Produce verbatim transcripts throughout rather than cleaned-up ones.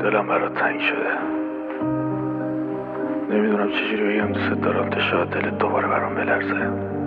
دلم برات تنگ شده. نمیدونم چجوری بگم دوست دارم تا شاید دلت دوباره برام بلرزه.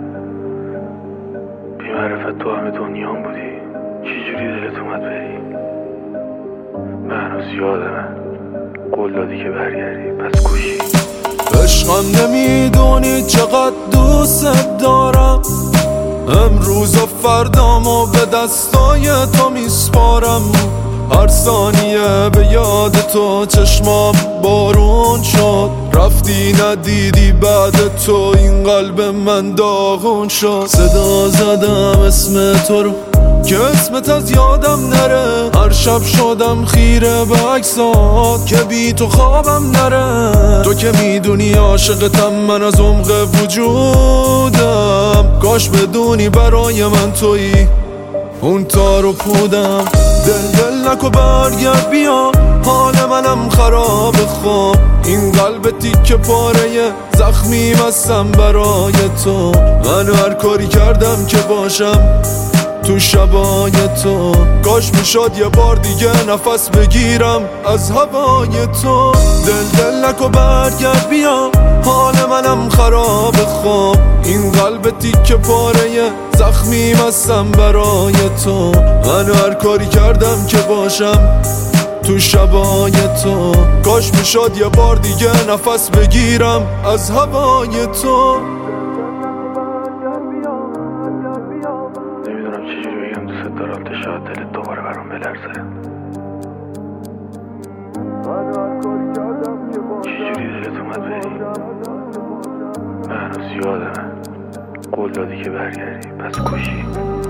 بی معرفت تو همه دنیام بودی، چجوری دلت اومد بری؟ من هنوز یادمه قول دادی که برگردی، پس کوشی. عشقم نمیدونی چقدر دوست دارم، امروز و فردامو به دستای تو میسپارم. هر ثانیه به یاد تو چشمام بارون شد، رفتی ندیدی بعد تو این قلب من داغون شد. صدا زدم اسم تو رو که اسمت از یادم نره، هر شب شدم خیره به عکسات که بی تو خوابم نره. تو که میدونی عاشقتم من از عمق وجودم، کاش بدونی برای من تویی اون تارو پودم. دل دل نکو برگرد بیا، حال منم خراب خواب، این قلب تیکه پاره زخمی مستم برای تو. من هر کاری کردم که باشم تو شبای تو، کاش میشد یه بار دیگه نفس بگیرم از هوای تو. دل دل نکو برگرد بیا، حال منم خراب خواب، این قلب تیکه پاره زخمی مستم برای تو. من هر کاری کردم که باشم تو شبای تو، کاش میشد یه بار دیگه نفس بگیرم از هوای تو. نمیدونم چجوری بگم دوست دارم تا شاید دلت دوباره برام بلرزه. چجوری دلت اومد بری؟ من هنوز یادمه قول دادی که برگردی، پس کوشی.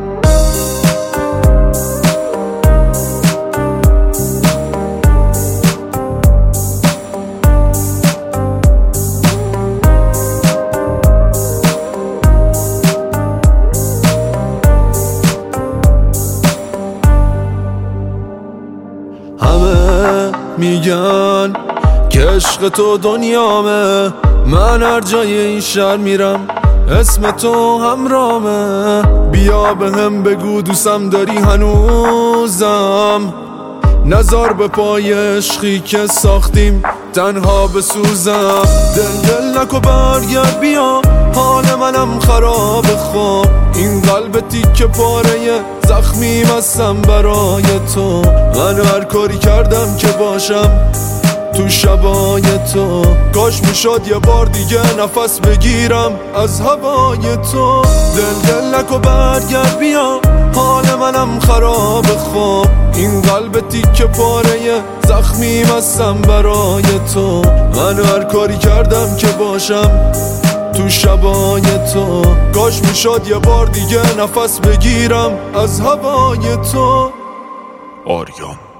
همه میگن که عشق تو دنیامه، من هر جای این شهر میرم اسم تو همرامه. بیا به هم بگو دوستم داری هنوزم، نزار به پای عشقی که ساختیم تنها بسوزم. دل دل نکو برگرد بیا، حال منم خراب خواب، این قلب تیکه پاره زخمی مستم برای تو. من هر کاری کردم که باشم تو شبای تو، کاش میشد یه بار دیگه نفس بگیرم از هوای تو. دل دل نکو برگرد بیا، حال منم خراب خواب، این قلب تیکه پاره زخمی مستم برای تو. من هر کاری کردم که باشم تو شبای تو، کاش میشد یه بار دیگه نفس بگیرم از هوای تو. آریان